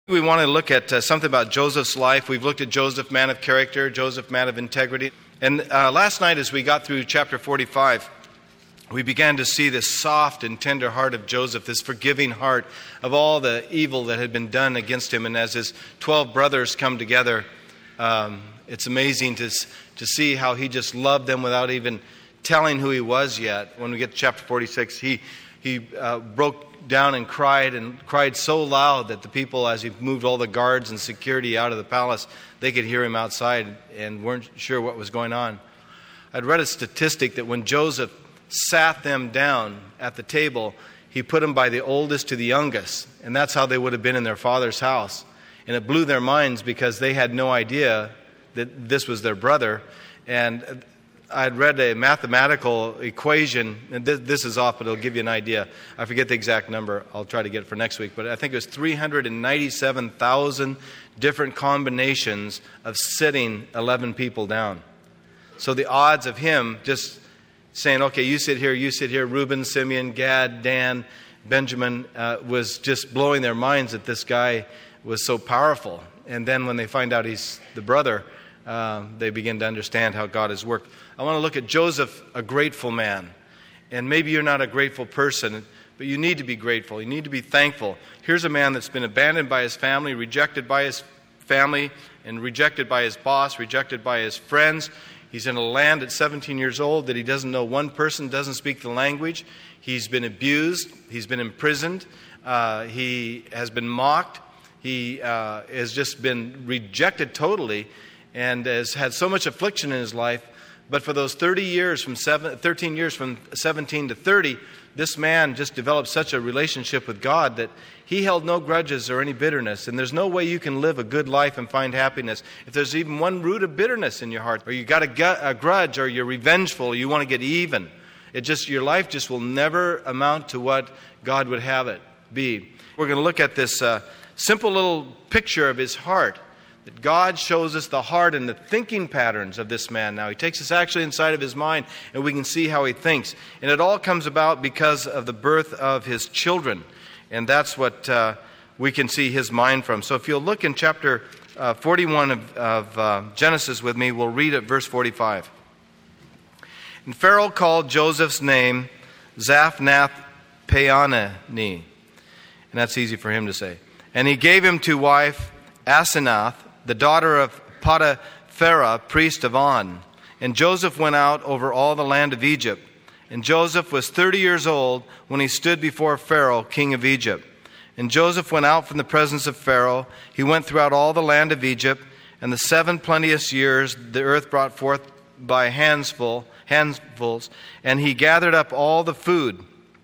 We want to look at something about Joseph's life. We've looked at Joseph, man of character, Joseph, man of integrity. And last night as we got through chapter 45, we began to see this soft and tender heart of Joseph, this forgiving heart of all the evil that had been done against him. And as his 12 brothers come together, it's amazing to see how he just loved them without even telling who he was yet. When we get to chapter 46, he broke down and cried so loud that the people, as he moved all the guards and security out of the palace, they could hear him outside and weren't sure what was going on. I'd read a statistic that when Joseph sat them down at the table, he put them by the oldest to the youngest, and that's how they would have been in their father's house. And it blew their minds because they had no idea that this was their brother. And I'd read a mathematical equation, and this is off, but it'll give you an idea. I forget the exact number. I'll try to get it for next week. But I think it was 397,000 different combinations of sitting 11 people down. So the odds of him just saying, okay, you sit here, Reuben, Simeon, Gad, Dan, Benjamin, was just blowing their minds that this guy was so powerful. And then when they find out he's the brother, they begin to understand how God has worked. I want to look at Joseph, a grateful man. And maybe you're not a grateful person, but you need to be grateful. You need to be thankful. Here's a man that's been abandoned by his family, rejected by his family, and rejected by his boss, rejected by his friends. He's in a land at 17 years old that he doesn't know one person, doesn't speak the language. He's been abused. He's been imprisoned. He has been mocked. He has just been rejected totally and has had so much affliction in his life. But for those 13 years from 17 to 30, this man just developed such a relationship with God that he held no grudges or any bitterness. And there's no way you can live a good life and find happiness if there's even one root of bitterness in your heart, or you got a grudge, or you're revengeful, or you want to get even. Your life just will never amount to what God would have it be. We're going to look at this simple little picture of his heart. That God shows us the heart and the thinking patterns of this man now. He takes us actually inside of his mind, and we can see how he thinks. And it all comes about because of the birth of his children. And that's what we can see his mind from. So if you'll look in chapter 41 of Genesis with me, we'll read at verse 45. And Pharaoh called Joseph's name Zaphnath-Paaneah. And that's easy for him to say. And he gave him to wife Asenath, the daughter of Potipharah, priest of On. And Joseph went out over all the land of Egypt. And Joseph was 30 years old when he stood before Pharaoh, king of Egypt. And Joseph went out from the presence of Pharaoh. He went throughout all the land of Egypt. And the 7 plenteous years the earth brought forth by handfuls. And he gathered up all the food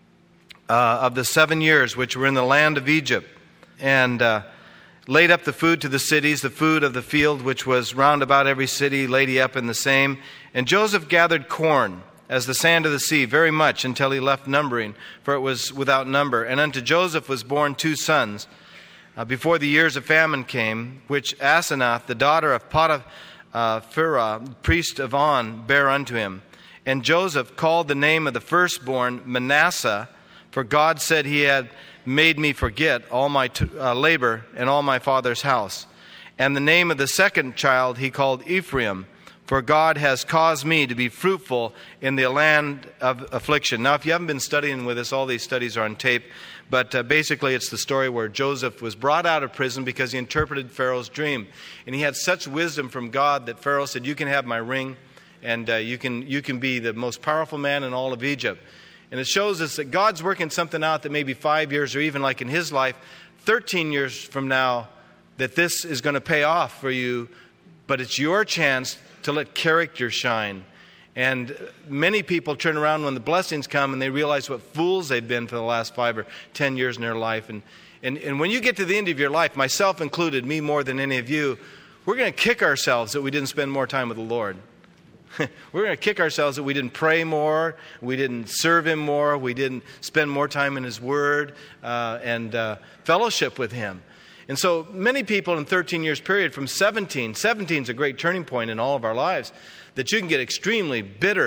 of the 7 years which were in the land of Egypt. And laid up the food to the cities, the food of the field, which was round about every city, laid he up in the same. And Joseph gathered corn, as the sand of the sea, very much, until he left numbering, for it was without number. And unto Joseph was born 2 sons, before the years of famine came, which Asenath, the daughter of Potipharah, priest of On, bare unto him. And Joseph called the name of the firstborn Manasseh, for God said he had made me forget all my labor and all my father's house. And the name of the second child he called Ephraim, for God has caused me to be fruitful in the land of affliction. Now, if you haven't been studying with us, all these studies are on tape, but basically it's the story where Joseph was brought out of prison because he interpreted Pharaoh's dream. And he had such wisdom from God that Pharaoh said, you can have my ring, and you can be the most powerful man in all of Egypt. And it shows us that God's working something out that maybe 5 years, or even like in his life, 13 years from now, that this is going to pay off for you. But it's your chance to let character shine. And many people turn around when the blessings come and they realize what fools they've been for the last 5 or 10 years in their life. And when you get to the end of your life, myself included, me more than any of you, we're going to kick ourselves that we didn't spend more time with the Lord. We're going to kick ourselves that we didn't pray more, we didn't serve him more, we didn't spend more time in his word and fellowship with him. And so many people in 13 years period from 17 is a great turning point in all of our lives, that you can get extremely bitter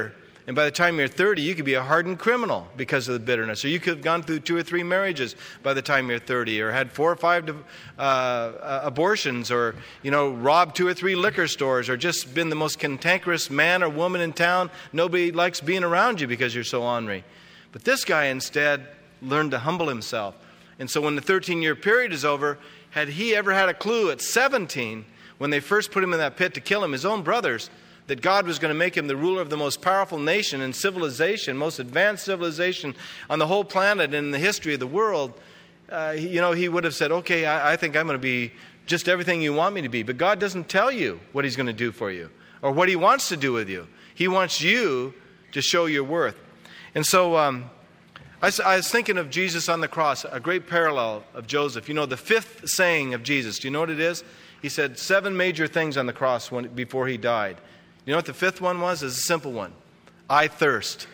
And by the time you're 30, you could be a hardened criminal because of the bitterness. Or you could have gone through 2 or 3 marriages by the time you're 30, or had 4 or 5 abortions, or, robbed 2 or 3 liquor stores, or just been the most cantankerous man or woman in town. Nobody likes being around you because you're so ornery. But this guy instead learned to humble himself. And so when the 13-year period is over, had he ever had a clue at 17, when they first put him in that pit to kill him, his own brothers, that God was going to make him the ruler of the most powerful nation and civilization, most advanced civilization on the whole planet and in the history of the world, he would have said, okay, I think I'm going to be just everything you want me to be. But God doesn't tell you what he's going to do for you or what he wants to do with you. He wants you to show your worth. And so I was thinking of Jesus on the cross, a great parallel of Joseph. The 5th saying of Jesus, do you know what it is? He said 7 major things on the cross before he died. You know what the 5th one was? It's a simple one. I thirst.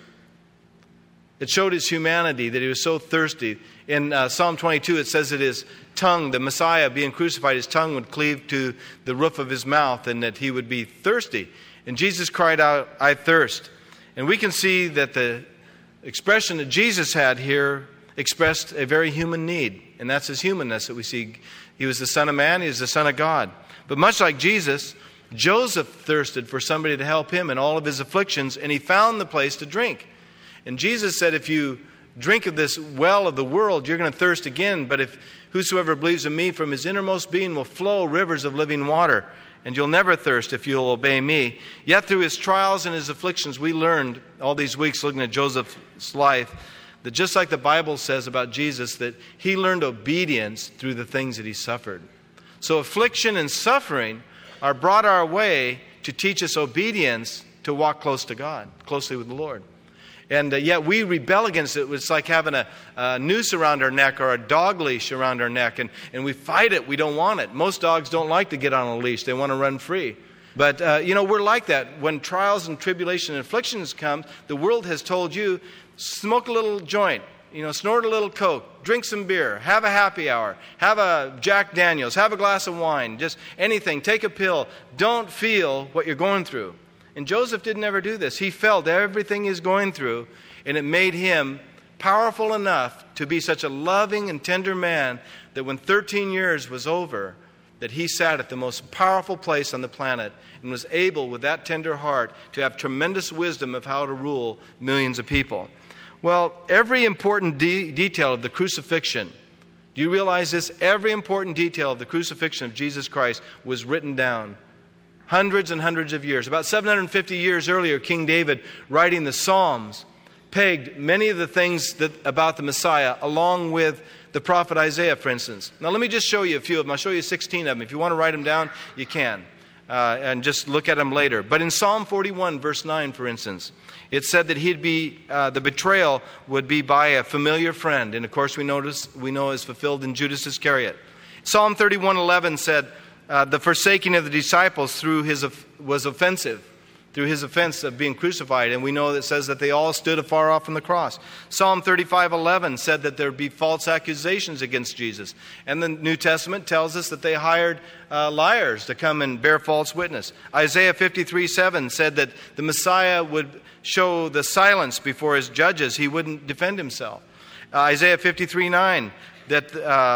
It showed his humanity, that he was so thirsty. In Psalm 22, it says that his tongue, the Messiah being crucified, his tongue would cleave to the roof of his mouth and that he would be thirsty. And Jesus cried out, I thirst. And we can see that the expression that Jesus had here expressed a very human need. And that's his humanness that we see. He was the Son of Man, he was the Son of God. But much like Jesus, Joseph thirsted for somebody to help him in all of his afflictions, and he found the place to drink. And Jesus said, if you drink of this well of the world, you're going to thirst again. But if whosoever believes in me, from his innermost being will flow rivers of living water. And you'll never thirst if you'll obey me. Yet through his trials and his afflictions, we learned all these weeks looking at Joseph's life, that just like the Bible says about Jesus, that he learned obedience through the things that he suffered. So affliction and suffering are brought our way to teach us obedience to walk close to God, closely with the Lord. And yet we rebel against it. It's like having a noose around our neck or a dog leash around our neck, and we fight it. We don't want it. Most dogs don't like to get on a leash. They want to run free. But, we're like that. When trials and tribulation and afflictions come, the world has told you, smoke a little joint, snort a little Coke, drink some beer, have a happy hour, have a Jack Daniels, have a glass of wine, just anything, take a pill. Don't feel what you're going through. And Joseph didn't ever do this. He felt everything he's going through, and it made him powerful enough to be such a loving and tender man that when 13 years was over, that he sat at the most powerful place on the planet and was able, with that tender heart, to have tremendous wisdom of how to rule millions of people. Well, every important detail of the crucifixion, do you realize this? Every important detail of the crucifixion of Jesus Christ was written down. Hundreds and hundreds of years. About 750 years earlier, King David, writing the Psalms, pegged many of the things about the Messiah along with the prophet Isaiah, for instance. Now let me just show you a few of them. I'll show you 16 of them. If you want to write them down, you can. And just look at them later. But in Psalm 41, verse 9, for instance, it said that the betrayal would be by a familiar friend. And of course we know is fulfilled in Judas Iscariot. Psalm 31:11 said, the forsaking of the disciples was offensive, through his offense of being crucified. And we know that it says that they all stood afar off from the cross. Psalm 35:11 said that there would be false accusations against Jesus. And the New Testament tells us that they hired liars to come and bear false witness. Isaiah 53:7 said that the Messiah would show the silence before his judges. He wouldn't defend himself. Isaiah 53:9, that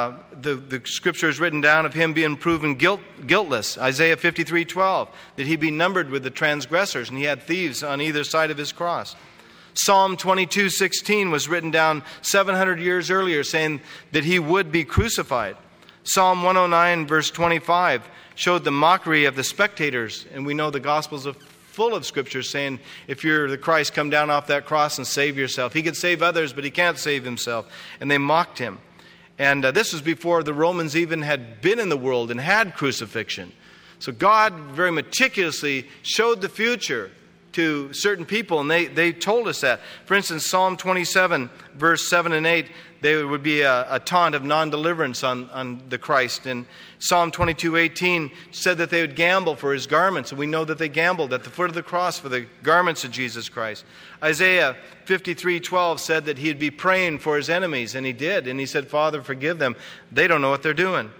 the scripture is written down of him being proven guiltless. Isaiah 53:12, that he be numbered with the transgressors, and he had thieves on either side of his cross. Psalm 22:16 was written down 700 years earlier, saying that he would be crucified. Psalm 109 verse 25 showed the mockery of the spectators, and we know the Gospels are full of scriptures saying, if you're the Christ, come down off that cross and save yourself. He could save others, but he can't save himself. And they mocked him. And this was before the Romans even had been in the world and had crucifixion. So God very meticulously showed the future to certain people, and they told us that. For instance, Psalm 27, verse 7 and 8, there would be a taunt of non-deliverance on the Christ. And Psalm 22:18 said that they would gamble for his garments, and we know that they gambled at the foot of the cross for the garments of Jesus Christ. Isaiah 53:12 said that he'd be praying for his enemies, and he did. And he said, Father, forgive them. They don't know what they're doing.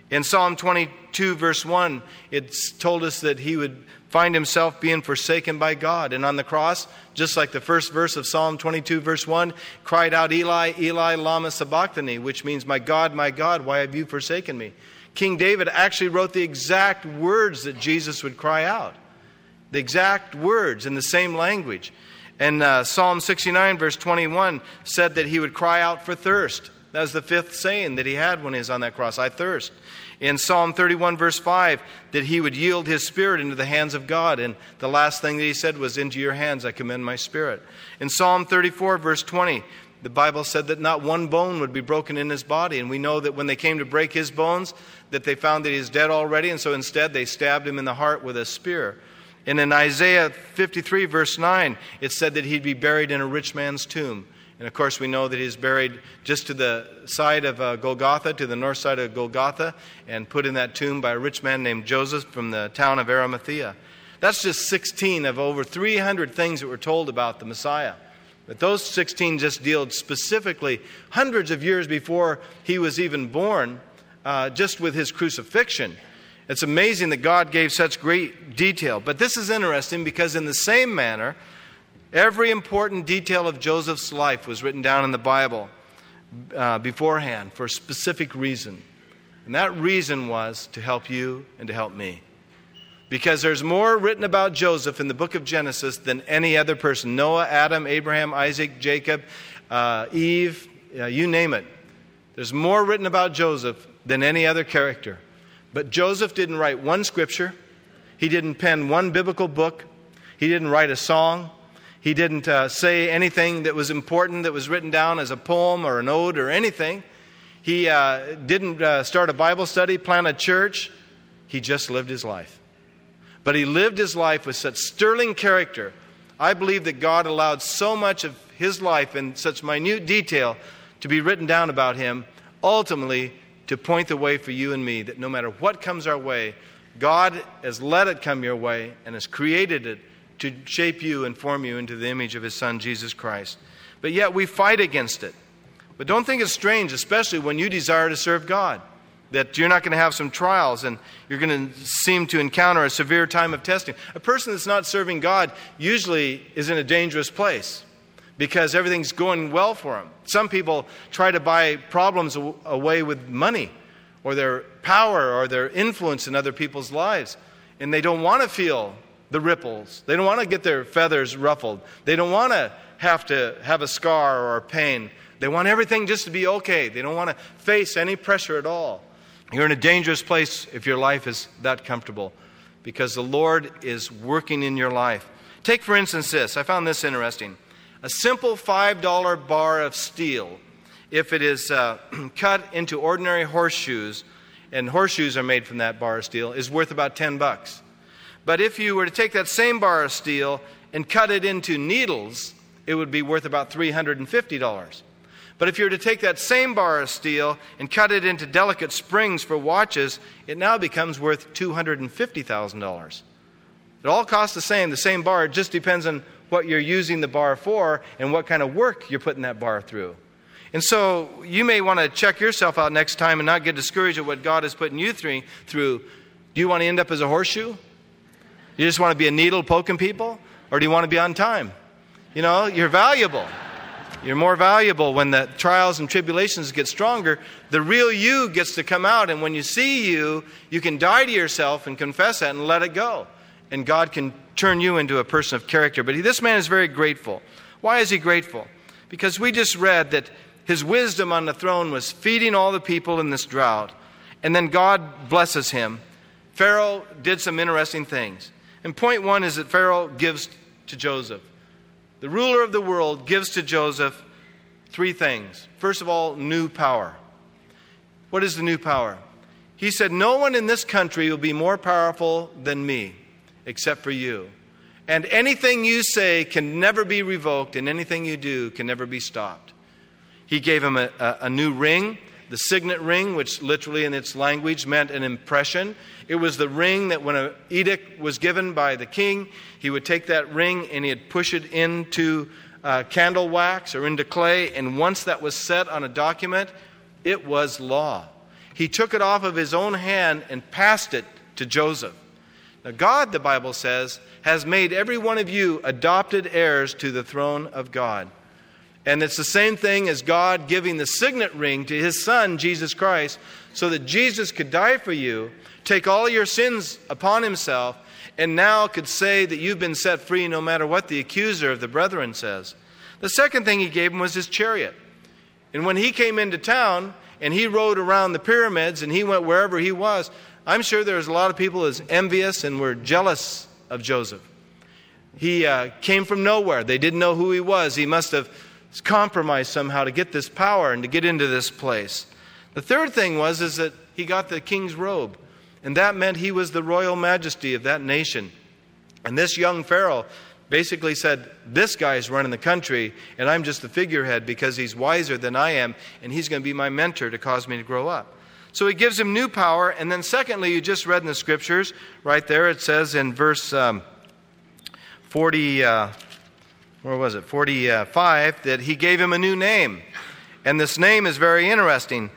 In Psalm 22, verse 1, it's told us that he would find himself being forsaken by God. And on the cross, just like the first verse of Psalm 22, verse 1, cried out, Eli, Eli, lama sabachthani, which means, my God, why have you forsaken me? King David actually wrote the exact words that Jesus would cry out. The exact words in the same language. And Psalm 69, verse 21, said that he would cry out for thirst. That was the fifth saying that he had when he was on that cross, I thirst. In Psalm 31, verse 5, that he would yield his spirit into the hands of God. And the last thing that he said was, into your hands I commend my spirit. In Psalm 34, verse 20, the Bible said that not one bone would be broken in his body. And we know that when they came to break his bones, that they found that he is dead already. And so instead they stabbed him in the heart with a spear. And in Isaiah 53, verse 9, it said that he'd be buried in a rich man's tomb. And of course, we know that he's buried just to the side of Golgotha, to the north side of Golgotha, and put in that tomb by a rich man named Joseph from the town of Arimathea. That's just 16 of over 300 things that were told about the Messiah. But those 16 just dealt specifically hundreds of years before he was even born, just with his crucifixion. It's amazing that God gave such great detail. But this is interesting because in the same manner, every important detail of Joseph's life was written down in the Bible beforehand for a specific reason. And that reason was to help you and to help me. Because there's more written about Joseph in the book of Genesis than any other person. Noah, Adam, Abraham, Isaac, Jacob, Eve, you name it. There's more written about Joseph than any other character. But Joseph didn't write one scripture. He didn't pen one biblical book. He didn't write a song. He didn't say anything that was important that was written down as a poem or an ode or anything. He didn't start a Bible study, plant a church. He just lived his life. But he lived his life with such sterling character. I believe that God allowed so much of his life in such minute detail to be written down about him, ultimately to point the way for you and me, that no matter what comes our way, God has let it come your way and has created it to shape you and form you into the image of his Son, Jesus Christ. But yet we fight against it. But don't think it's strange, especially when you desire to serve God, that you're not going to have some trials and you're going to seem to encounter a severe time of testing. A person that's not serving God usually is in a dangerous place because everything's going well for them. Some people try to buy problems away with money or their power or their influence in other people's lives. And they don't want to feel the ripples. They don't want to get their feathers ruffled. They don't want to have a scar or a pain. They want everything just to be okay. They don't want to face any pressure at all. You're in a dangerous place if your life is that comfortable because the Lord is working in your life. Take, for instance, this. I found this interesting. A simple $5 bar of steel, if it is cut into ordinary horseshoes, and horseshoes are made from that bar of steel, is worth about $10. But if you were to take that same bar of steel and cut it into needles, it would be worth about $350. But if you were to take that same bar of steel and cut it into delicate springs for watches, it now becomes worth $250,000. It all costs the same bar. It just depends on what you're using the bar for and what kind of work you're putting that bar through. And so you may want to check yourself out next time and not get discouraged at what God is putting you through. Do you want to end up as a horseshoe? You just want to be a needle poking people? Or do you want to be on time? You know, you're valuable. You're more valuable when the trials and tribulations get stronger. The real you gets to come out. And when you see you, you can die to yourself and confess that and let it go. And God can turn you into a person of character. But this man is very grateful. Why is he grateful? Because we just read that his wisdom on the throne was feeding all the people in this drought. And then God blesses him. Pharaoh did some interesting things. And point one is that Pharaoh gives to Joseph. The ruler of the world gives to Joseph three things. First of all, new power. What is the new power? He said, no one in this country will be more powerful than me, except for you. And anything you say can never be revoked, and anything you do can never be stopped. He gave him a new ring, the signet ring, which literally in its language meant an impression. It was the ring that when an edict was given by the king, he would take that ring and he'd push it into candle wax or into clay. And once that was set on a document, it was law. he took it off of his own hand and passed it to Joseph. Now God, the Bible says, has made every one of you adopted heirs to the throne of God. And it's the same thing as God giving the signet ring to his Son, Jesus Christ, so that Jesus could die for you, take all your sins upon himself, and now could say that you've been set free no matter what the accuser of the brethren says. The second thing he gave him was his chariot. And when he came into town and he rode around the pyramids and he went wherever he was, I'm sure there was a lot of people who was envious and were jealous of Joseph. He came from nowhere. They didn't know who he was. He must have compromised somehow to get this power and to get into this place. The third thing is that he got the king's robe. And that meant he was the royal majesty of that nation. And this young Pharaoh basically said, this guy's running the country, and I'm just the figurehead because he's wiser than I am, and he's going to be my mentor to cause me to grow up. So he gives him new power. And then secondly, you just read in the scriptures, right there, it says in verse 45, that he gave him a new name. And this name is very interesting,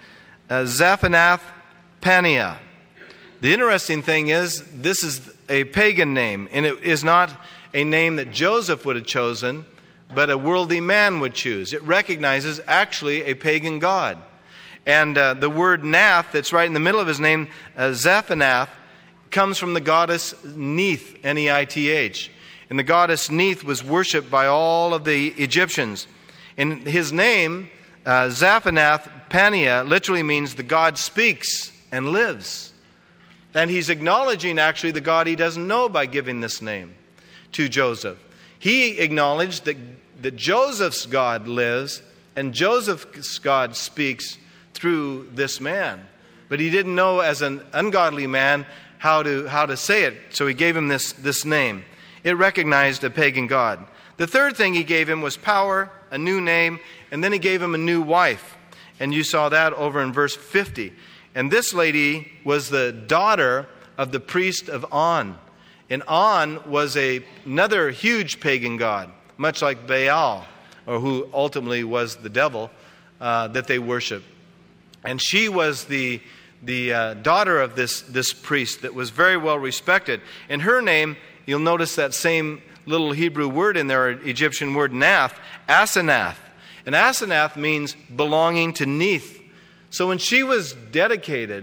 Zaphanath-Paneah. The interesting thing is, this is a pagan name, and it is not a name that Joseph would have chosen, but a worldly man would choose. It recognizes actually a pagan god. And the word Nath, that's right in the middle of his name, Zaphanath, comes from the goddess Neith, N-E-I-T-H. And the goddess Neith was worshipped by all of the Egyptians. And his name, Zaphanath-Paneah, literally means the God speaks and lives. And he's acknowledging actually the God he doesn't know by giving this name to Joseph. He acknowledged that Joseph's God lives and Joseph's God speaks through this man. But he didn't know as an ungodly man how to say it, so he gave him this name. It recognized a pagan god. The third thing he gave him was power, a new name, and then he gave him a new wife. And you saw that over in verse 50. And this lady was the daughter of the priest of On. And On was another huge pagan god, much like Baal, or who ultimately was the devil that they worshiped. And she was the daughter of this priest that was very well respected. And her name, you'll notice that same little Hebrew word in there, Egyptian word Nath, Asenath. And Asenath means belonging to Neith. So when she was dedicated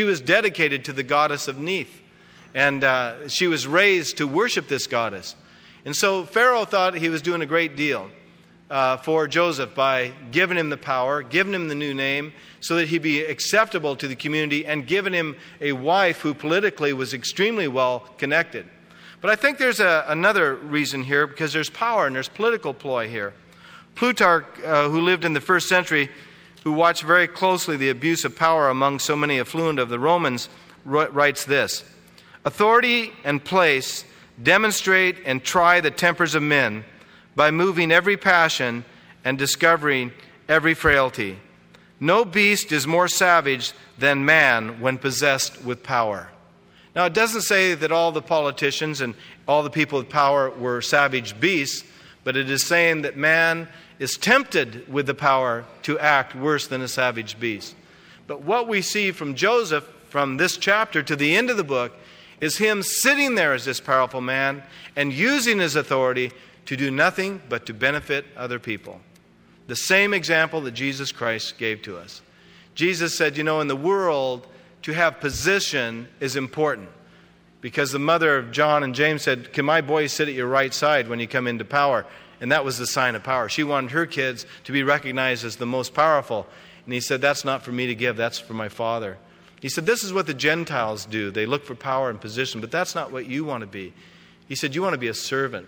to the goddess of Neith. And she was raised to worship this goddess. And so Pharaoh thought he was doing a great deal for Joseph by giving him the power, giving him the new name, so that he'd be acceptable to the community, and giving him a wife who politically was extremely well connected. But I think there's another reason here, because there's power and there's political ploy here. Plutarch, who lived in the first century, who watched very closely the abuse of power among so many affluent of the Romans, writes this: authority and place demonstrate and try the tempers of men by moving every passion and discovering every frailty. No beast is more savage than man when possessed with power. Now, it doesn't say that all the politicians and all the people with power were savage beasts, but it is saying that man is tempted with the power to act worse than a savage beast. But what we see from Joseph, from this chapter to the end of the book, is him sitting there as this powerful man and using his authority to do nothing but to benefit other people. The same example that Jesus Christ gave to us. Jesus said, in the world, to have position is important. Because the mother of John and James said, can my boys sit at your right side when you come into power? And that was the sign of power. She wanted her kids to be recognized as the most powerful. And he said, that's not for me to give, that's for my Father. He said, this is what the Gentiles do. They look for power and position, but that's not what you want to be. He said, you want to be a servant.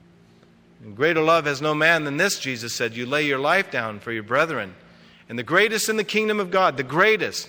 And greater love has no man than this, Jesus said. You lay your life down for your brethren. And the greatest in the kingdom of God, the greatest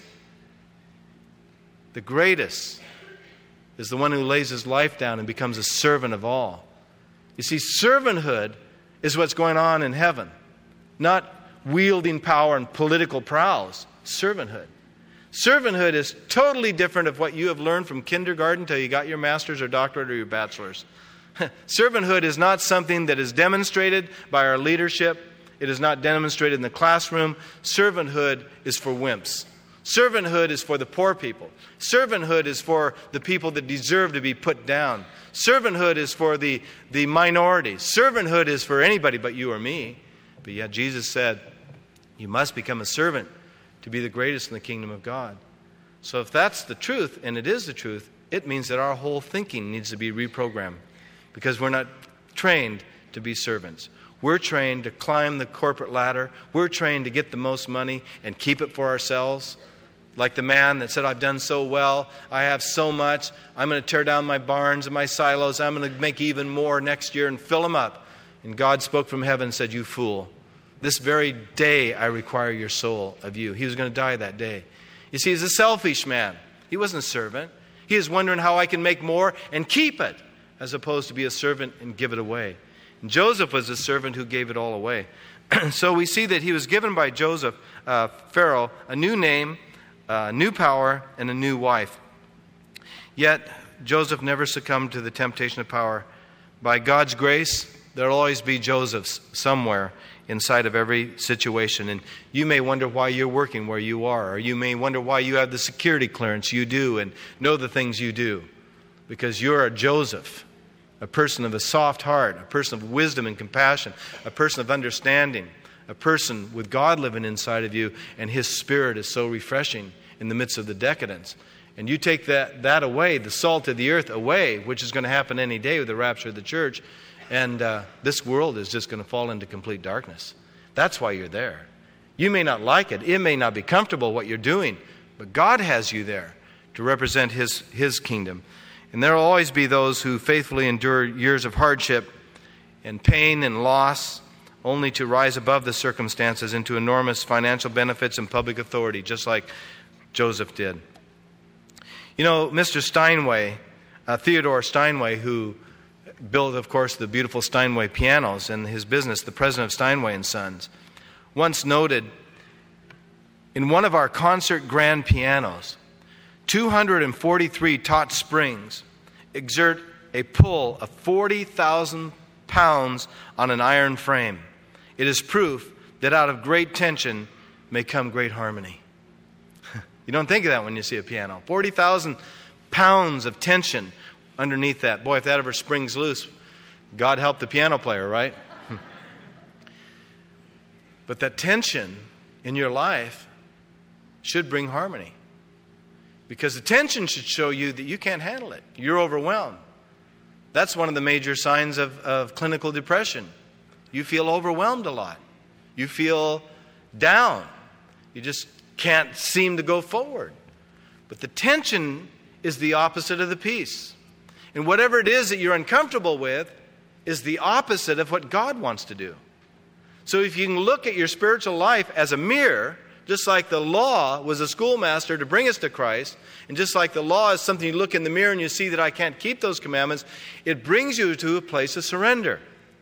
is the one who lays his life down and becomes a servant of all. You see, servanthood is what's going on in heaven, not wielding power and political prowess. Servanthood. Servanthood is totally different of what you have learned from kindergarten till you got your master's or doctorate or your bachelor's. Servanthood is not something that is demonstrated by our leadership. It is not demonstrated in the classroom. Servanthood is for wimps. Servanthood is for the poor people. Servanthood is for the people that deserve to be put down. Servanthood is for the minorities. Servanthood is for anybody but you or me. But yet Jesus said, you must become a servant to be the greatest in the kingdom of God. So if that's the truth, and it is the truth, it means that our whole thinking needs to be reprogrammed, because we're not trained to be servants. We're trained to climb the corporate ladder. We're trained to get the most money and keep it for ourselves. Like the man that said, I've done so well, I have so much, I'm going to tear down my barns and my silos, I'm going to make even more next year and fill them up. And God spoke from heaven and said, you fool, this very day I require your soul of you. He was going to die that day. You see, he's a selfish man. He wasn't a servant. He is wondering how I can make more and keep it, as opposed to be a servant and give it away. And Joseph was a servant who gave it all away. So we see that he was given by Joseph, Pharaoh, a new name, new power, and a new wife. Yet, Joseph never succumbed to the temptation of power. By God's grace, there will always be Josephs somewhere inside of every situation. And you may wonder why you're working where you are, or you may wonder why you have the security clearance you do and know the things you do. Because you're a Joseph, a person of a soft heart, a person of wisdom and compassion, a person of understanding, a person with God living inside of you, and His Spirit is so refreshing in the midst of the decadence. And you take that away, the salt of the earth away, which is going to happen any day with the rapture of the church, and this world is just going to fall into complete darkness. That's why you're there. You may not like it. It may not be comfortable what you're doing, but God has you there to represent His kingdom. And there will always be those who faithfully endure years of hardship and pain and loss, only to rise above the circumstances into enormous financial benefits and public authority, just like Joseph did. You know, Mr. Steinway, Theodore Steinway, who built, of course, the beautiful Steinway pianos and his business, the president of Steinway & Sons, once noted, in one of our concert grand pianos, 243 taut springs exert a pull of 40,000 pounds on an iron frame. It is proof that out of great tension may come great harmony. You don't think of that when you see a piano. 40,000 pounds of tension underneath that. Boy, if that ever springs loose, God help the piano player, right? But that tension in your life should bring harmony. Because the tension should show you that you can't handle it. You're overwhelmed. That's one of the major signs of clinical depression. You feel overwhelmed a lot. You feel down. You just can't seem to go forward. But the tension is the opposite of the peace. And whatever it is that you're uncomfortable with is the opposite of what God wants to do. So if you can look at your spiritual life as a mirror, just like the law was a schoolmaster to bring us to Christ, and just like the law is something you look in the mirror and you see that I can't keep those commandments, it brings you to a place of surrender.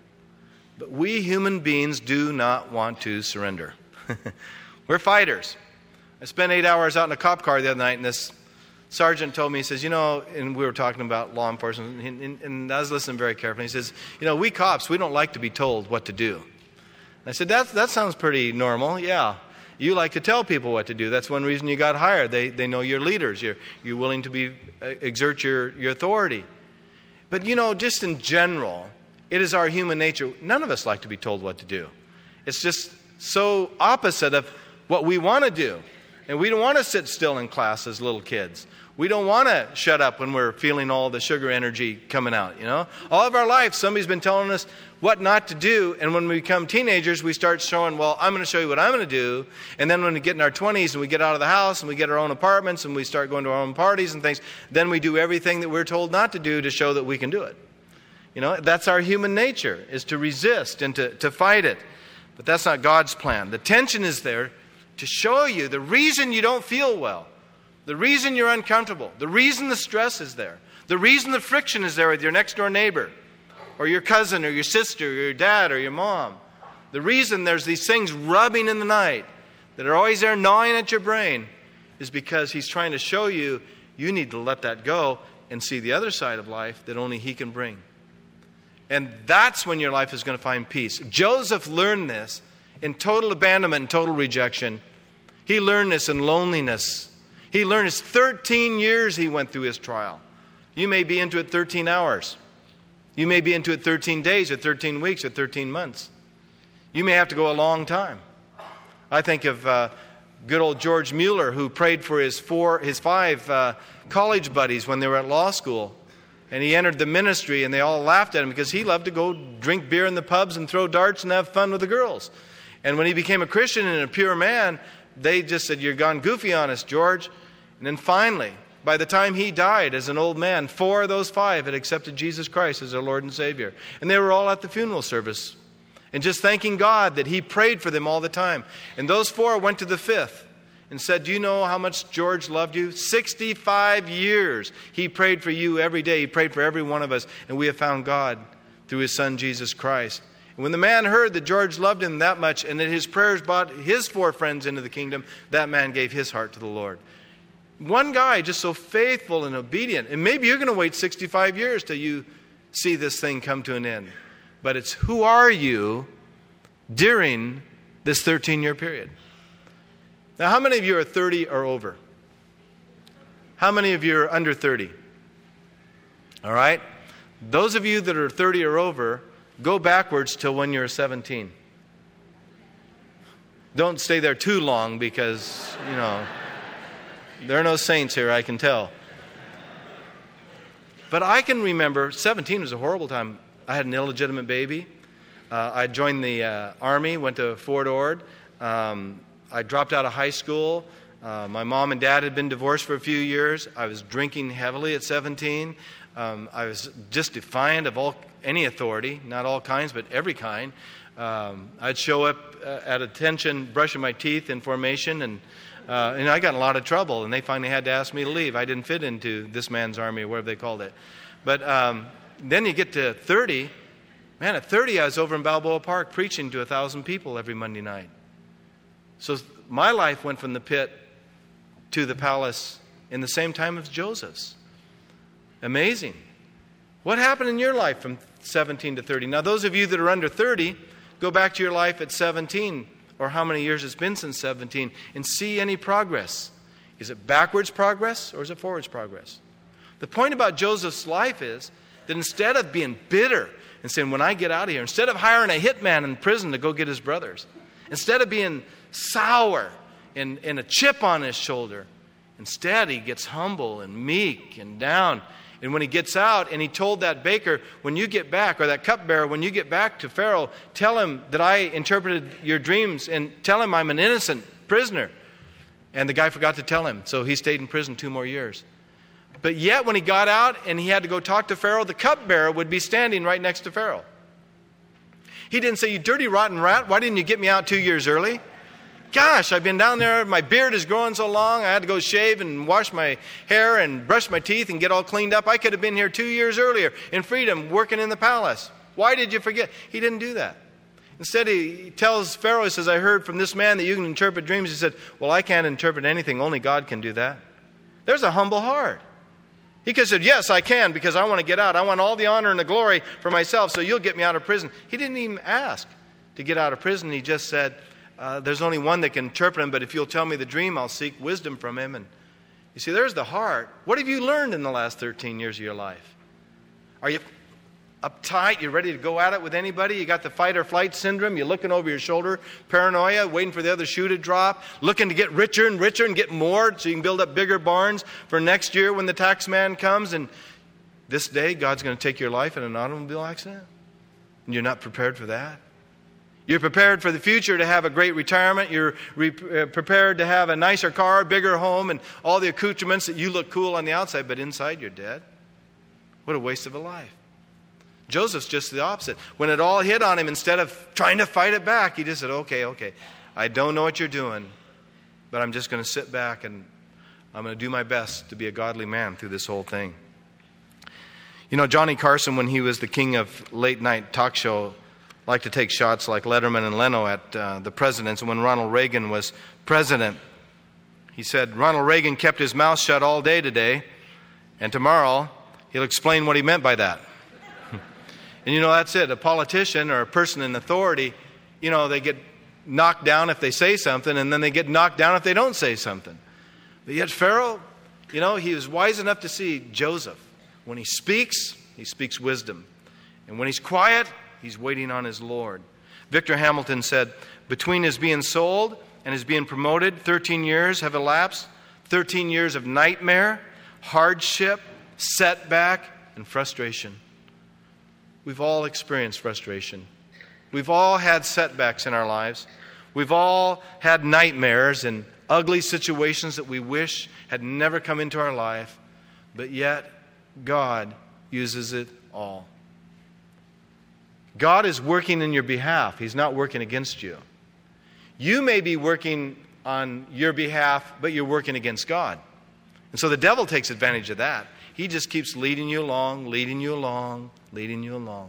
But we human beings do not want to surrender. We're fighters. I spent 8 hours out in a cop car the other night, and this sergeant told me, he says, you know, and we were talking about law enforcement, and I was listening very carefully. He says, you know, we cops, we don't like to be told what to do. And I said, that sounds pretty normal. Yeah. You like to tell people what to do. That's one reason you got hired. They know you're leaders. You're willing to exert your authority. But, you know, just in general, it is our human nature. None of us like to be told what to do. It's just so opposite of what we want to do. And we don't want to sit still in class as little kids. We don't want to shut up when we're feeling all the sugar energy coming out, you know. All of our life, somebody's been telling us what not to do. And when we become teenagers, we start showing, well, I'm going to show you what I'm going to do. And then when we get in our 20s and we get out of the house and we get our own apartments and we start going to our own parties and things, then we do everything that we're told not to do to show that we can do it. You know, that's our human nature, is to resist and to fight it. But that's not God's plan. The tension is there to show you the reason you don't feel well, the reason you're uncomfortable, the reason the stress is there, the reason the friction is there with your next door neighbor or your cousin or your sister or your dad or your mom. The reason there's these things rubbing in the night that are always there gnawing at your brain is because He's trying to show you you need to let that go and see the other side of life that only He can bring. And that's when your life is going to find peace. Joseph learned this in total abandonment and total rejection. He learned this in loneliness. He learned this 13 years he went through his trial. You may be into it 13 hours. You may be into it 13 days or 13 weeks or 13 months. You may have to go a long time. I think of good old George Mueller, who prayed for his five college buddies when they were at law school. And he entered the ministry, and they all laughed at him because he loved to go drink beer in the pubs and throw darts and have fun with the girls. And when he became a Christian and a pure man, they just said, "You're gone goofy on us, George." And then finally, by the time he died as an old man, 4 of those 5 had accepted Jesus Christ as their Lord and Savior. And they were all at the funeral service and just thanking God that he prayed for them all the time. And those 4 went to the 5th and said, "Do you know how much George loved you? 65 years he prayed for you every day. He prayed for every one of us, and we have found God through his son, Jesus Christ." And when the man heard that George loved him that much and that his prayers brought his 4 friends into the kingdom, that man gave his heart to the Lord. One guy just so faithful and obedient. And maybe you're going to wait 65 years till you see this thing come to an end. But it's who are you during this 13-year period? Now, how many of you are 30 or over? How many of you are under 30? All right? Those of you that are 30 or over, go backwards till when you're 17. Don't stay there too long because, there are no saints here, I can tell. But I can remember 17 was a horrible time. I had an illegitimate baby. I joined the Army, went to Fort Ord. I dropped out of high school. My mom and dad had been divorced for a few years. I was drinking heavily at 17. I was just defiant of any authority, not all kinds, but every kind. I'd show up at attention, brushing my teeth in formation, and I got in a lot of trouble, and they finally had to ask me to leave. I didn't fit into this man's army, or whatever they called it. But then you get to 30. Man, at 30, I was over in Balboa Park preaching to 1,000 people every Monday night. So my life went from the pit to the palace in the same time as Joseph's. Amazing. What happened in your life from 17 to 30? Now, those of you that are under 30, go back to your life at 17, or how many years it's been since 17, and see any progress. Is it backwards progress, or is it forwards progress? The point about Joseph's life is that instead of being bitter and saying, "When I get out of here," instead of hiring a hitman in prison to go get his brothers, instead of being sour and a chip on his shoulder, instead he gets humble and meek and down. And when he gets out, and he told that baker, "When you get back," or that cupbearer, "when you get back to Pharaoh, tell him that I interpreted your dreams and tell him I'm an innocent prisoner." And the guy forgot to tell him, so he stayed in prison 2 more years. But yet when he got out and he had to go talk to Pharaoh, the cupbearer would be standing right next to Pharaoh. He didn't say, "You dirty rotten rat, why didn't you get me out 2 years early? Gosh, I've been down there, my beard is growing so long, I had to go shave and wash my hair and brush my teeth and get all cleaned up. I could have been here 2 years earlier in freedom working in the palace. Why did you forget?" He didn't do that. Instead, he tells Pharaoh, he says, "I heard from this man that you can interpret dreams." He said, "Well, I can't interpret anything. Only God can do that." There's a humble heart. He could have said, "Yes, I can, because I want to get out. I want all the honor and the glory for myself, so you'll get me out of prison." He didn't even ask to get out of prison. He just said, "There's only one that can interpret him, but if you'll tell me the dream, I'll seek wisdom from him." And you see, there's the heart. What have you learned in the last 13 years of your life? Are you uptight? You're ready to go at it with anybody? You got the fight or flight syndrome? You're looking over your shoulder, paranoia, waiting for the other shoe to drop, looking to get richer and richer and get more so you can build up bigger barns for next year when the tax man comes. And this day, God's going to take your life in an automobile accident? And you're not prepared for that? You're prepared for the future to have a great retirement. You're prepared to have a nicer car, bigger home, and all the accoutrements that you look cool on the outside, but inside you're dead. What a waste of a life. Joseph's just the opposite. When it all hit on him, instead of trying to fight it back, he just said, okay, I don't know what you're doing, but I'm just going to sit back and I'm going to do my best to be a godly man through this whole thing. You know, Johnny Carson, when he was the king of late night talk show, liked to take shots like Letterman and Leno at the presidents. And when Ronald Reagan was president, he said, "Ronald Reagan kept his mouth shut all day today, and tomorrow he'll explain what he meant by that." And you know, that's it. A politician or a person in authority, you know, they get knocked down if they say something, and then they get knocked down if they don't say something. But yet Pharaoh, he was wise enough to see Joseph. When he speaks wisdom. And when he's quiet, he's waiting on his Lord. Victor Hamilton said, between his being sold and his being promoted, 13 years have elapsed. 13 years of nightmare, hardship, setback, and frustration. We've all experienced frustration. We've all had setbacks in our lives. We've all had nightmares and ugly situations that we wish had never come into our life, but yet God uses it all. God is working in your behalf. He's not working against you. You may be working on your behalf, but you're working against God. And so the devil takes advantage of that. He just keeps leading you along, leading you along, leading you along.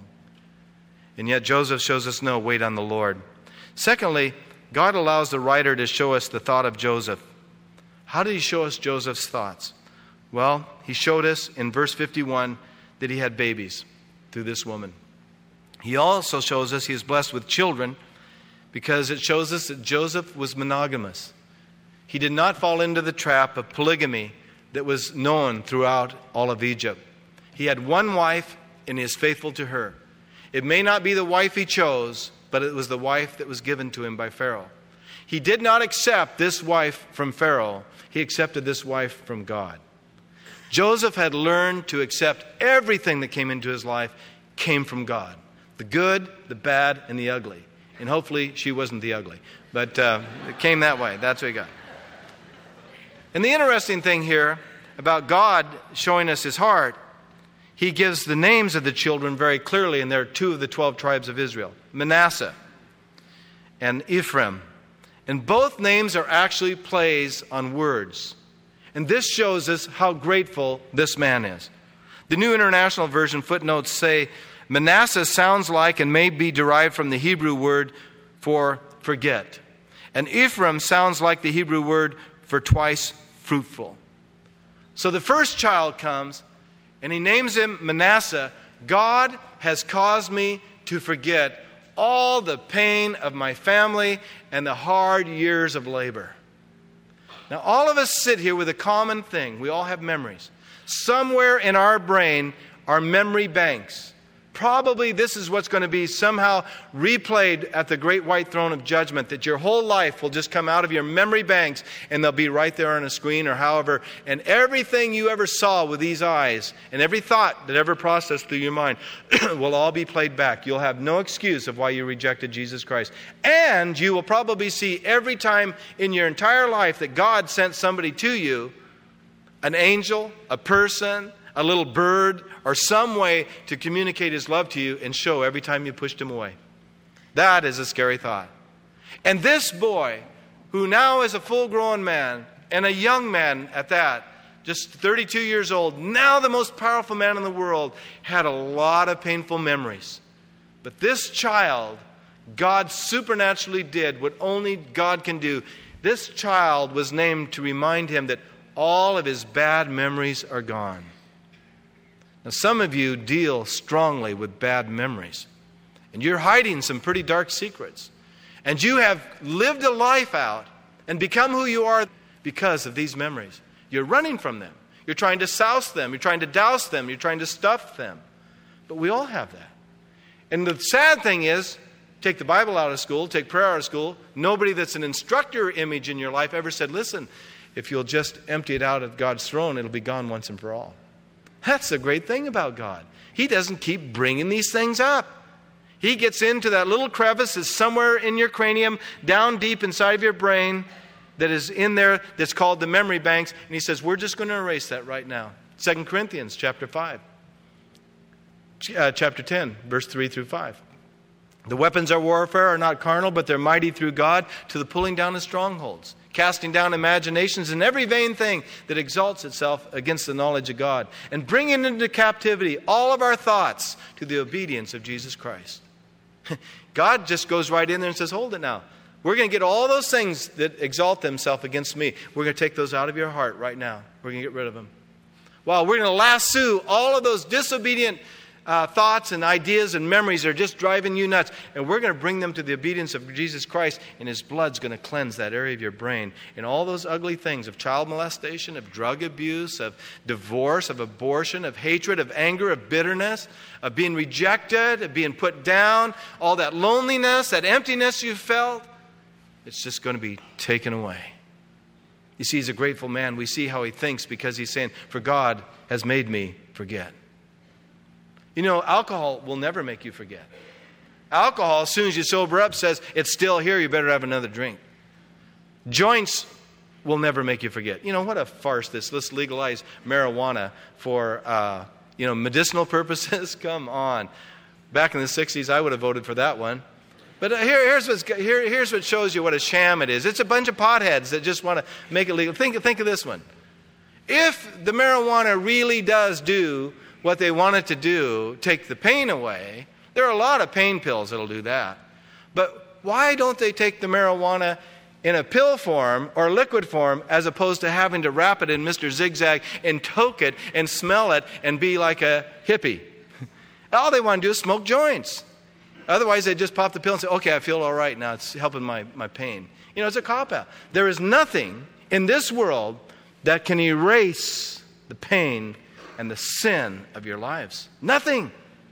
And yet Joseph shows us no, wait on the Lord. Secondly, God allows the writer to show us the thought of Joseph. How did he show us Joseph's thoughts? Well, he showed us in verse 51 that he had babies through this woman. He also shows us he is blessed with children because it shows us that Joseph was monogamous. He did not fall into the trap of polygamy that was known throughout all of Egypt. He had one wife and he is faithful to her. It may not be the wife he chose, but it was the wife that was given to him by Pharaoh. He did not accept this wife from Pharaoh. He accepted this wife from God. Joseph had learned to accept everything that came into his life came from God. The good, the bad, and the ugly. And hopefully she wasn't the ugly. But it came that way. That's what he got. And the interesting thing here about God showing us his heart, he gives the names of the children very clearly, and they're two of the 12 tribes of Israel, Manasseh and Ephraim. And both names are actually plays on words. And this shows us how grateful this man is. The New International Version footnotes say, Manasseh sounds like and may be derived from the Hebrew word for forget. And Ephraim sounds like the Hebrew word for twice fruitful. So the first child comes, and he names him Manasseh. God has caused me to forget all the pain of my family and the hard years of labor. Now, all of us sit here with a common thing. We all have memories. Somewhere in our brain are memory banks. Probably this is what's going to be somehow replayed at the great white throne of judgment, that your whole life will just come out of your memory banks and they'll be right there on a screen or however. And everything you ever saw with these eyes and every thought that ever processed through your mind will all be played back. You'll have no excuse of why you rejected Jesus Christ. And you will probably see every time in your entire life that God sent somebody to you, an angel, a person, a little bird, or some way to communicate his love to you and show every time you pushed him away. That is a scary thought. And this boy, who now is a full-grown man, and a young man at that, just 32 years old, now the most powerful man in the world, had a lot of painful memories. But this child, God supernaturally did what only God can do. This child was named to remind him that all of his bad memories are gone. Now, some of you deal strongly with bad memories, and you're hiding some pretty dark secrets. And you have lived a life out and become who you are because of these memories. You're running from them. You're trying to souse them. You're trying to douse them. You're trying to stuff them. But we all have that. And the sad thing is, take the Bible out of school, take prayer out of school, nobody that's an instructor image in your life ever said, listen, if you'll just empty it out at God's throne, it'll be gone once and for all. That's the great thing about God. He doesn't keep bringing these things up. He gets into that little crevice that's somewhere in your cranium, down deep inside of your brain, that is in there, that's called the memory banks, and he says, we're just going to erase that right now. 2 Corinthians chapter 10, verse 3 through 5. The weapons of warfare are not carnal, but they're mighty through God to the pulling down of strongholds, casting down imaginations and every vain thing that exalts itself against the knowledge of God, and bringing into captivity all of our thoughts to the obedience of Jesus Christ. God just goes right in there and says, hold it now. We're going to get all those things that exalt themselves against me. We're going to take those out of your heart right now. We're going to get rid of them. Well, we're going to lasso all of those disobedient thoughts and ideas and memories are just driving you nuts. And we're going to bring them to the obedience of Jesus Christ, and His blood's going to cleanse that area of your brain. And all those ugly things of child molestation, of drug abuse, of divorce, of abortion, of hatred, of anger, of bitterness, of being rejected, of being put down, all that loneliness, that emptiness you felt, it's just going to be taken away. You see, he's a grateful man. We see how he thinks because he's saying, for God has made me forget. You know, alcohol will never make you forget. Alcohol, as soon as you sober up, says, it's still here, you better have another drink. Joints will never make you forget. You know, what a farce this. Let's legalize marijuana for, medicinal purposes. Come on. Back in the 60s, I would have voted for that one. But here's what shows you what a sham it is. It's a bunch of potheads that just want to make it legal. Think of this one. If the marijuana really does do what they want it to do, take the pain away, there are a lot of pain pills that'll do that. But why don't they take the marijuana in a pill form or liquid form as opposed to having to wrap it in Mr. Zigzag and toke it and smell it and be like a hippie? All they want to do is smoke joints. Otherwise, they just pop the pill and say, okay, I feel all right now. It's helping my pain. You know, it's a cop-out. There is nothing in this world that can erase the pain and the sin of your lives. Nothing.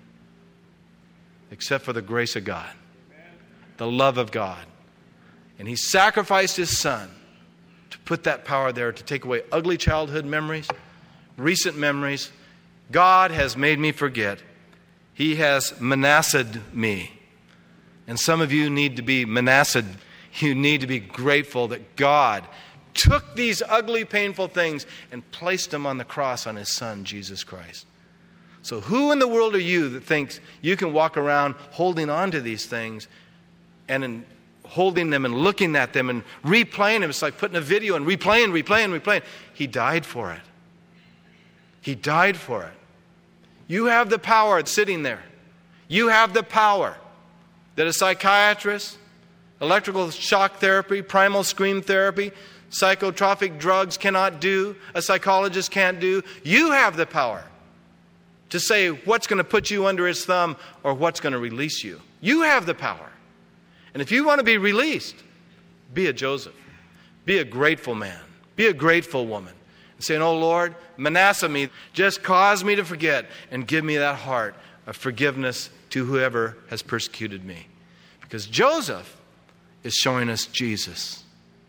Except for the grace of God. The love of God. And He sacrificed His Son to put that power there to take away ugly childhood memories, recent memories. God has made me forget. He has Manasseh'd me. And some of you need to be Manasseh'd. You need to be grateful that God took these ugly, painful things and placed them on the cross on His Son, Jesus Christ. So who in the world are you that thinks you can walk around holding on to these things and in holding them and looking at them and replaying them? It's like putting a video and replaying. He died for it. He died for it. You have the power. It's sitting there. You have the power that a psychiatrist, electrical shock therapy, primal scream therapy, psychotropic drugs cannot do, a psychologist can't do. You have the power to say what's going to put you under His thumb or what's going to release you. You have the power. And if you want to be released, be a Joseph. Be a grateful man. Be a grateful woman. And saying, oh Lord, Manasseh me, just cause me to forget and give me that heart of forgiveness to whoever has persecuted me. Because Joseph is showing us Jesus.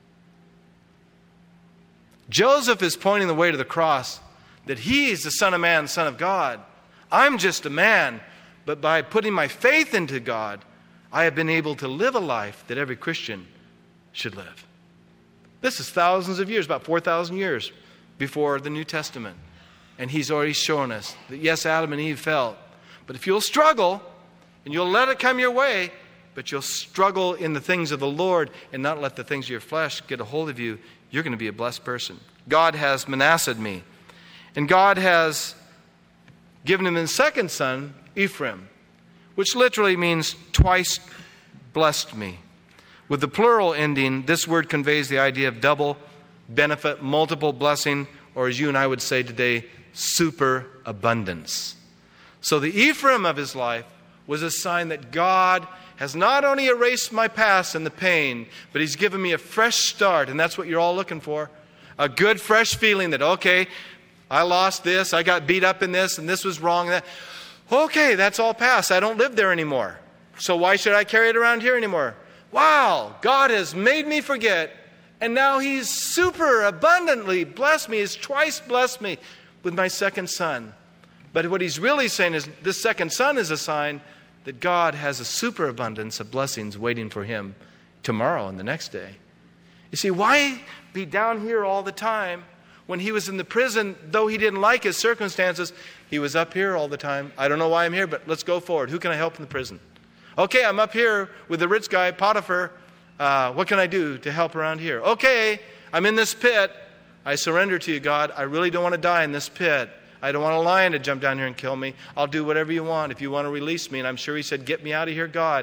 Joseph is pointing the way to the cross, that he is the Son of Man, Son of God. I'm just a man, but by putting my faith into God, I have been able to live a life that every Christian should live. This is thousands of years, about 4,000 years before the New Testament. And He's already shown us that yes, Adam and Eve fell. But if you'll struggle, and you'll let it come your way, but you'll struggle in the things of the Lord and not let the things of your flesh get a hold of you, you're going to be a blessed person. God has Manasseh'd me. And God has given him his second son, Ephraim, which literally means twice blessed me. With the plural ending, this word conveys the idea of double benefit, multiple blessing, or as you and I would say today, superabundance. So the Ephraim of his life was a sign that God has not only erased my past and the pain, but He's given me a fresh start, and that's what you're all looking for. A good, fresh feeling that, okay, I lost this, I got beat up in this, and this was wrong. Okay, that's all past. I don't live there anymore. So why should I carry it around here anymore? Wow, God has made me forget, and now He's super abundantly blessed me. He's twice blessed me with my second son. But what He's really saying is this second son is a sign that God has a superabundance of blessings waiting for him tomorrow and the next day. You see, why be down here all the time when he was in the prison? Though he didn't like his circumstances, he was up here all the time. I don't know why I'm here, but let's go forward. Who can I help in the prison? Okay, I'm up here with the rich guy, Potiphar. What can I do to help around here? Okay, I'm in this pit. I surrender to you, God. I really don't want to die in this pit. I don't want a lion to jump down here and kill me. I'll do whatever you want if you want to release me. And I'm sure he said, get me out of here, God.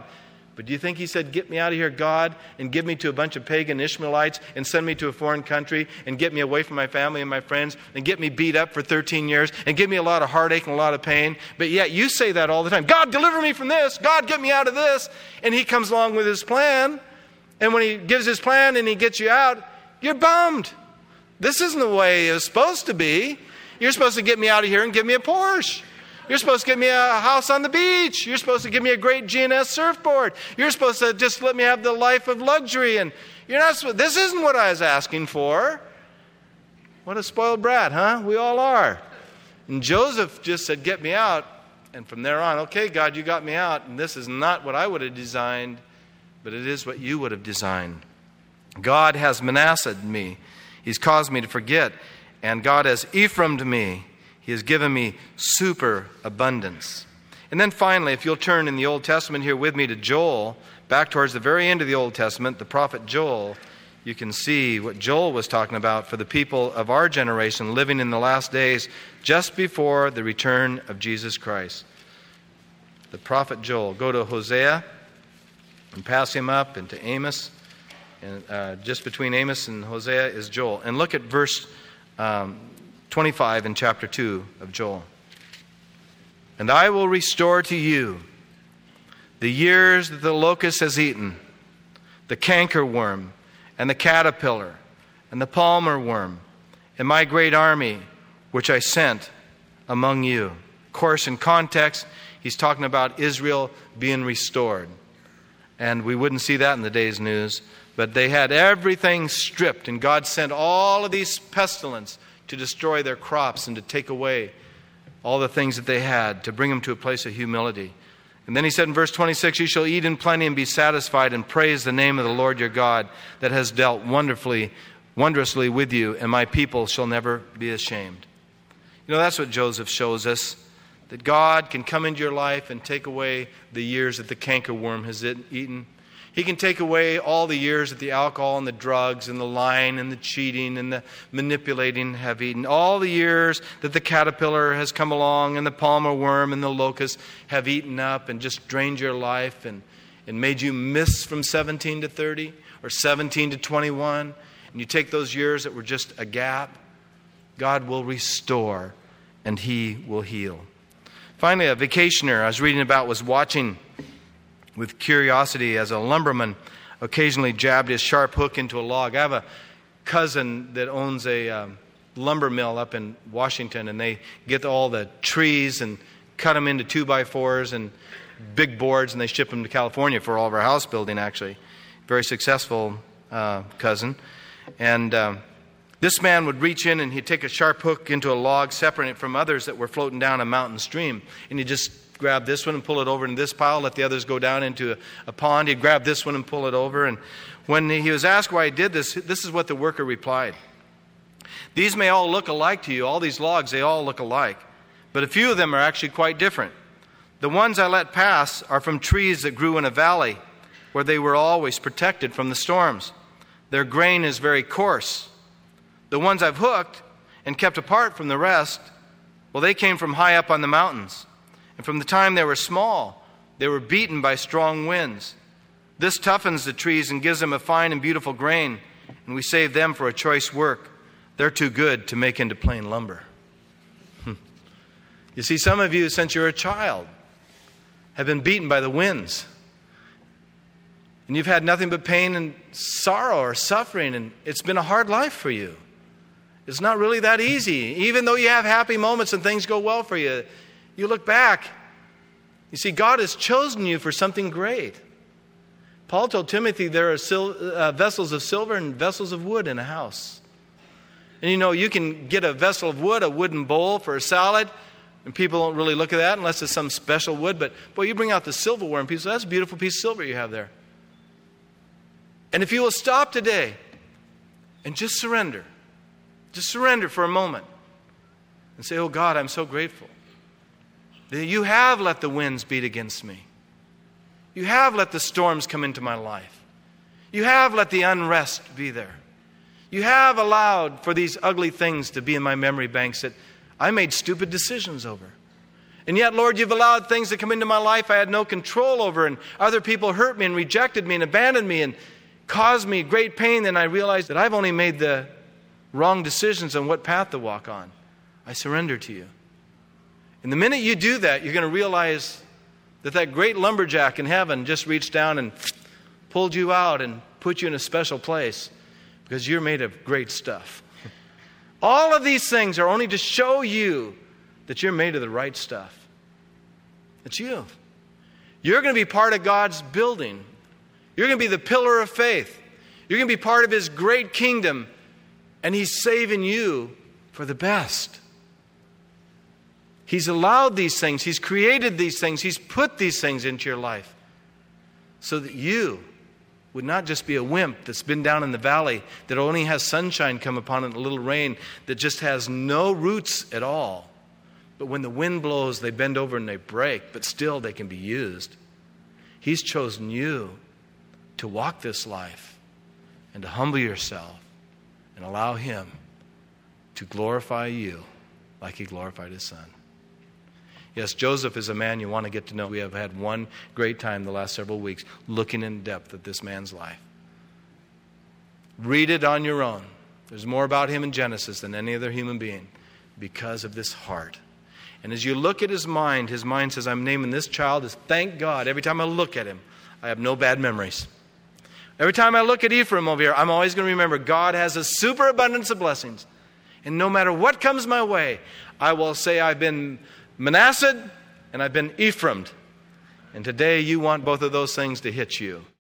But do you think he said, get me out of here, God, and give me to a bunch of pagan Ishmaelites and send me to a foreign country and get me away from my family and my friends and get me beat up for 13 years and give me a lot of heartache and a lot of pain? But yet you say that all the time. God, deliver me from this. God, get me out of this. And he comes along with his plan. And when he gives his plan and he gets you out, you're bummed. This isn't the way it was supposed to be. You're supposed to get me out of here and give me a Porsche. You're supposed to give me a house on the beach. You're supposed to give me a great GNS surfboard. You're supposed to just let me have the life of luxury. And you're not supposed, this isn't what I was asking for. What a spoiled brat, huh? We all are. And Joseph just said, get me out. And from there on, okay, God, you got me out. And this is not what I would have designed, but it is what you would have designed. God has Manasseh me. He's caused me to forget. And God has Ephraim me. He has given me super abundance. And then finally, if you'll turn in the Old Testament here with me to Joel, back towards the very end of the Old Testament, the prophet Joel, you can see what Joel was talking about for the people of our generation living in the last days just before the return of Jesus Christ. The prophet Joel. Go to Hosea and pass him up into Amos. And just between Amos and Hosea is Joel. And look at verse 25 in chapter 2 of Joel. And I will restore to you the years that the locust has eaten, the cankerworm and the caterpillar and the palmer worm, and my great army which I sent among you. Of course, in context, he's talking about Israel being restored. And we wouldn't see that in the day's news, but they had everything stripped, and God sent all of these pestilence to destroy their crops and to take away all the things that they had, to bring them to a place of humility. And then he said in verse 26, you shall eat in plenty and be satisfied and praise the name of the Lord your God that has dealt wondrously with you, and my people shall never be ashamed. You know, that's what Joseph shows us, that God can come into your life and take away the years that the cankerworm has eaten. He can take away all the years that the alcohol and the drugs and the lying and the cheating and the manipulating have eaten. All the years that the caterpillar has come along and the palmer worm and the locust have eaten up and just drained your life and made you miss from 17 to 30 or 17 to 21. And you take those years that were just a gap, God will restore and He will heal. Finally, a vacationer I was reading about was watching with curiosity as a lumberman occasionally jabbed his sharp hook into a log. I have a cousin that owns a lumber mill up in Washington, and they get all the trees and cut them into 2x4s and big boards, and they ship them to California for all of our house building, actually. Very successful cousin. And this man would reach in and he'd take a sharp hook into a log, separating it from others that were floating down a mountain stream, and he'd just grab this one and pull it over in this pile, let the others go down into a pond. He'd grab this one and pull it over. And when he was asked why he did this, this is what the worker replied. These may all look alike to you. All these logs, they all look alike. But a few of them are actually quite different. The ones I let pass are from trees that grew in a valley where they were always protected from the storms. Their grain is very coarse. The ones I've hooked and kept apart from the rest, well, they came from high up on the mountains. And from the time they were small, they were beaten by strong winds. This toughens the trees and gives them a fine and beautiful grain, and we save them for a choice work. They're too good to make into plain lumber. You see, some of you, since you're a child, have been beaten by the winds. And you've had nothing but pain and sorrow or suffering, and it's been a hard life for you. It's not really that easy. Even though you have happy moments and things go well for you, you look back, you see, God has chosen you for something great. Paul told Timothy there are vessels of silver and vessels of wood in a house. And you know, you can get a vessel of wood, a wooden bowl for a salad, and people don't really look at that unless it's some special wood. But, boy, you bring out the silverware and people say, that's a beautiful piece of silver you have there. And if you will stop today and just surrender for a moment and say, oh, God, I'm so grateful that you have let the winds beat against me. You have let the storms come into my life. You have let the unrest be there. You have allowed for these ugly things to be in my memory banks that I made stupid decisions over. And yet, Lord, you've allowed things to come into my life I had no control over, and other people hurt me and rejected me and abandoned me and caused me great pain. Then I realized that I've only made the wrong decisions on what path to walk on. I surrender to you. And the minute you do that, you're going to realize that great lumberjack in heaven just reached down and pulled you out and put you in a special place because you're made of great stuff. All of these things are only to show you that you're made of the right stuff. It's you. You're going to be part of God's building. You're going to be the pillar of faith. You're going to be part of His great kingdom, and He's saving you for the best. He's allowed these things. He's created these things. He's put these things into your life so that you would not just be a wimp that's been down in the valley that only has sunshine come upon it and a little rain, that just has no roots at all. But when the wind blows, they bend over and they break, but still they can be used. He's chosen you to walk this life and to humble yourself and allow Him to glorify you like He glorified His Son. Yes, Joseph is a man you want to get to know. We have had one great time the last several weeks looking in depth at this man's life. Read it on your own. There's more about him in Genesis than any other human being because of this heart. And as you look at his mind says, I'm naming this child as thank God. Every time I look at him, I have no bad memories. Every time I look at Ephraim over here, I'm always going to remember God has a superabundance of blessings. And no matter what comes my way, I will say I've been Manasseh and I've been Ephraim. And today you want both of those things to hit you.